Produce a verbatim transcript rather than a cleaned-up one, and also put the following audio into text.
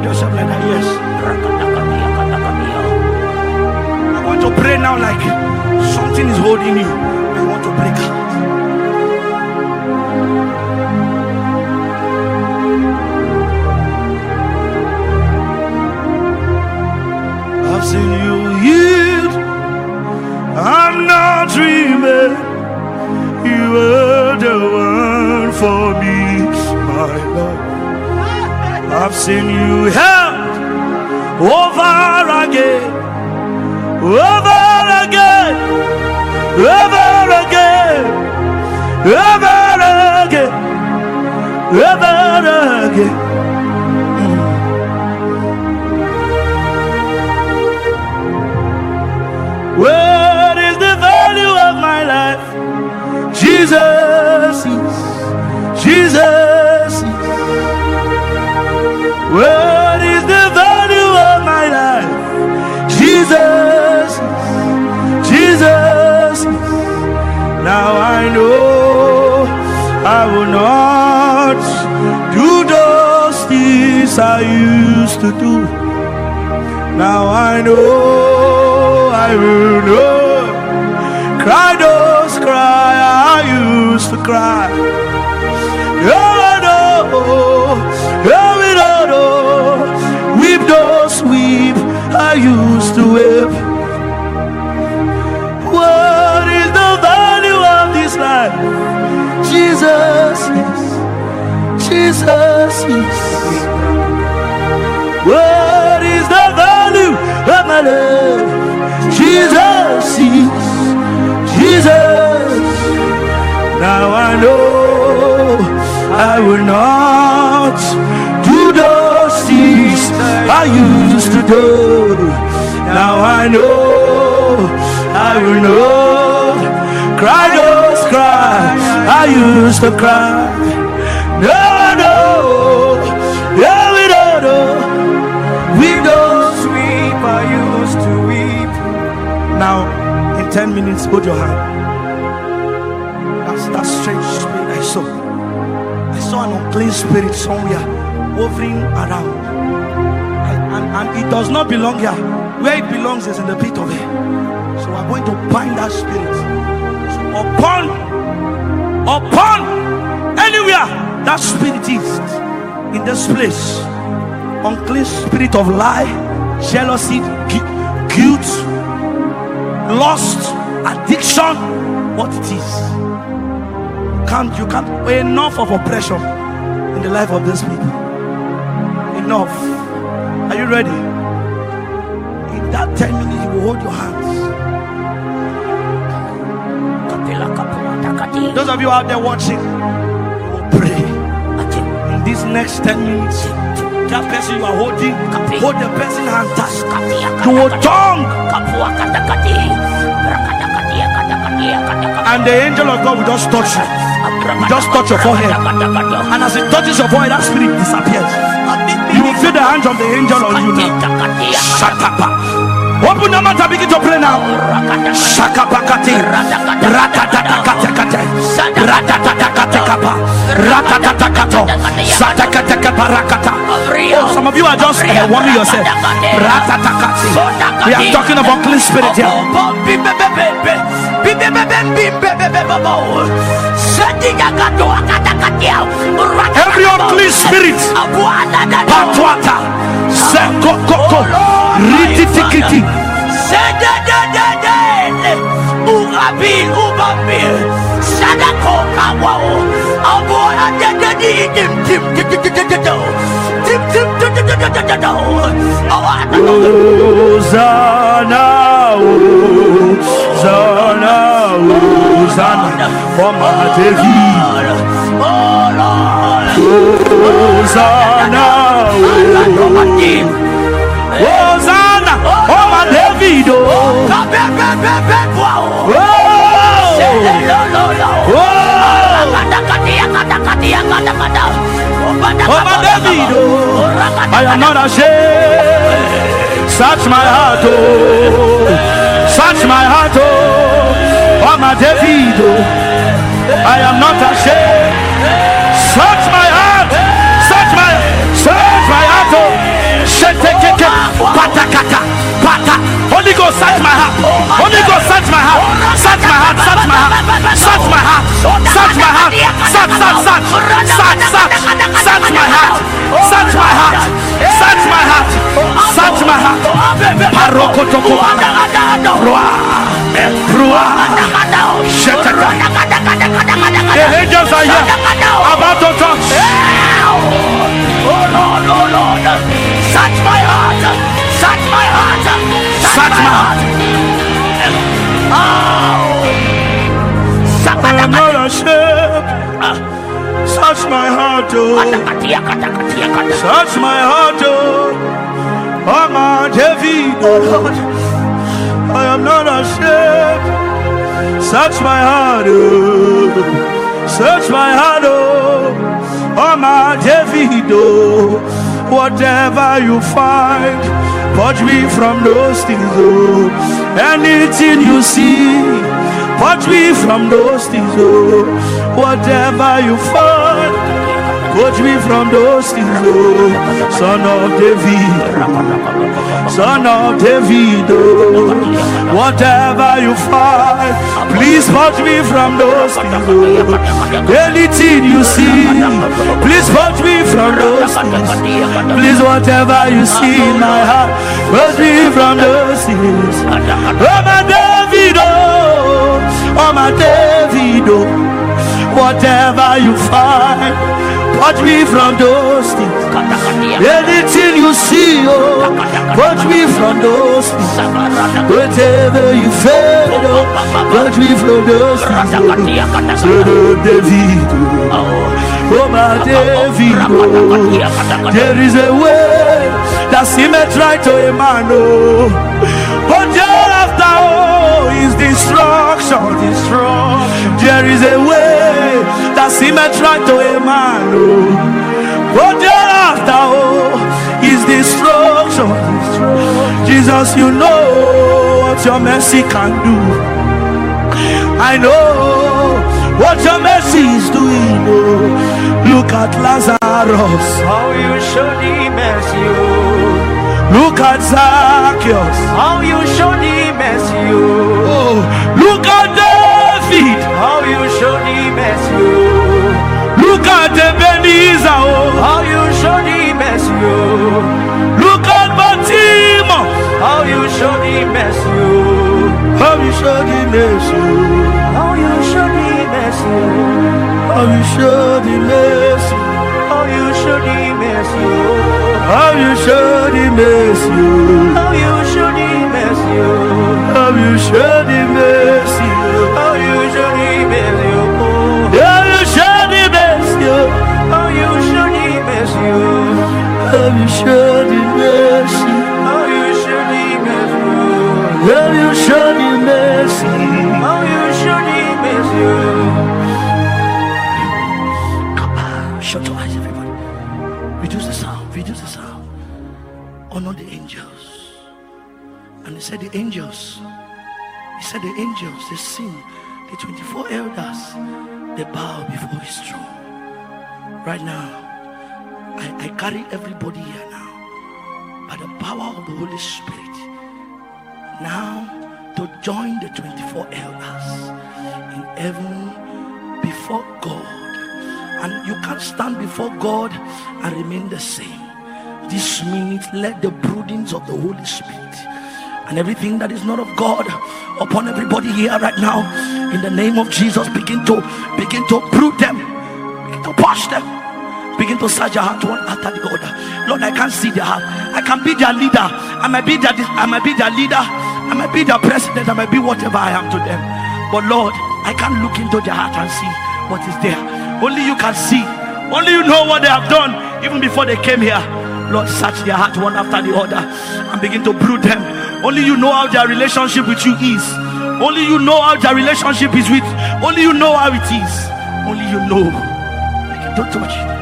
Hold yourself like that. Yes. I want to pray now like something is holding you. I want to break out. I've seen you healed. I'm not dreaming. You were the one for me, my Lord. I've seen you help over again, over again, over again, over again, over again. What is the value of my life? Jesus is, Jesus is. What is the value of my life? Jesus is, Jesus is. Now I know I will not do those things I used to do. Now I know I will not cry those cry I used to cry. Oh, I know, oh, I know, weep those weep I used to weep. What is the value of this life? Jesus is, Jesus is. What is the value of my life? Jesus is, Jesus. Now I know I will not do those things I used to do. Now I know I will not cry those cries I used to cry. No, no, yeah, we don't know. We don't weep I used to weep. Now, in ten minutes, hold your hand. That's that strange spirit I saw. I saw an unclean spirit somewhere hovering around. I, and, and it does not belong here. Where it belongs is in the pit of hell. So I'm going to bind that spirit. So upon, upon, anywhere that spirit is in this place, unclean spirit of lie, jealousy, guilt, lust, addiction, what it is. Can't you can't enough of oppression in the life of these people. Enough. Are you ready? In that ten minutes, you will hold your hands. Those of you out there watching, you will pray. In these next ten minutes, that person you are holding, hold the person's hand tight. You will tongue. And the angel of God will just touch you. Will just touch your forehead. And as it touches your forehead, that spirit disappears. You will feel the hands of the angel on you now. Shut up. Open your mouth and begin to pray now. Shakapakati, ratatatakate, ratatatakate, ratatakato, satakatakapa. Oh, some of you are just uh, warming yourself. Ratatakati. We are talking about clean spirit here. Every unclean spirit, Patwata, Sekokoko, Rititikiti, Urabi, Ubabi, Sadako, Kawao, Aboa, Tim, Tim, Tim, Hosanna, Hosanna, Hosanna, for my David. Hosanna, Hosanna, for my David. I am not ashamed. Search my heart, oh, search my heart, oh, oh my David, oh. I am not ashamed. Search my heart, search my, search my heart, oh. Ghost, search my heart. Holy Ghost, search my heart. Search my heart. Search my heart. Search my heart. Search my heart. Search, search, search. Search, search. Search my heart. Search my heart. Search my heart. Search my heart. Paroko toko. Rua. Rua. Shetaka. The angels are here. About to touch. Oh Lord, oh Lord. Search my heart. Search my heart. Search my heart. Oh. I am not ashamed. Search my heart, oh. Search my heart, oh. Oh my David, oh. I am not ashamed. Search my heart, oh. Search my heart, oh. Oh my David, oh. Whatever you find, purge me from those things, oh. Anything you see, purge me from those things, oh. Whatever you find, purge me from those things, oh. Son of David, Son of David, oh. Whatever you find, please purge me from those things, oh. Anything you see, please purge me from those things. Please, whatever you see in my heart, purge me from those things. Oh my David, oh, oh my David, oh. Whatever you find, purge me from those things. Anything you see, oh, purge me from those things. Whatever you feel, oh, purge me from those things. Oh, David, oh, oh my David, oh. There is a way that seemeth right to a man, oh, but thereafter, oh, is destruction, destruction. There is a way that seemeth right to a man, oh, but thereafter, oh, is destruction. Jesus, you know what your mercy can do. I know what your mercy is doing, oh. Look at Lazarus, how you showed him mercy, oh. Look at Zacchaeus, how you showed him mercy, oh. Look at David, how you showed him mercy, oh. Look at Ebenezer, oh, how you showed him mercy, oh. Look at Fatima, how you showed him mercy, oh. How you showed him mercy, oh. How you showed him mercy, oh. How you showed him mercy, how you showed him mercy, oh. How you showed him mercy, oh. How you showed him mercy, oh. How you showed him mercy, oh. How you showed him mercy, oh. How you showed him mercy, oh. How you showed him mercy, oh. How you showed him mercy, how you showed him mercy, oh. How you showed him mercy, how you showed him mercy, oh. Shut your eyes, everybody. Reduce the sound, reduce the sound. Honor the angels. And he said the angels, he said the angels, they sing, the twenty-four elders, they bow before his throne. Right now, I, I carry everybody here now, by the power of the Holy Spirit, now to join the twenty-four elders in heaven before God. And you can't stand before God and remain the same. This minute, let the broodings of the Holy Spirit and everything that is not of God upon everybody here right now, in the name of Jesus, begin to begin to brood them, begin to push them, begin to search your heart one after the other. Lord, I can't see their heart. I can be their leader. I might be their I might be their leader. I might be their president. I might be whatever I am to them. But Lord, I can't look into their heart and see what is there. Only you can see. Only you know what they have done even before they came here. Lord, search their heart one after the other and begin to brood them. Only you know how their relationship with you is. Only you know how their relationship is with. Only you know how it is. Only you know. Don't touch it.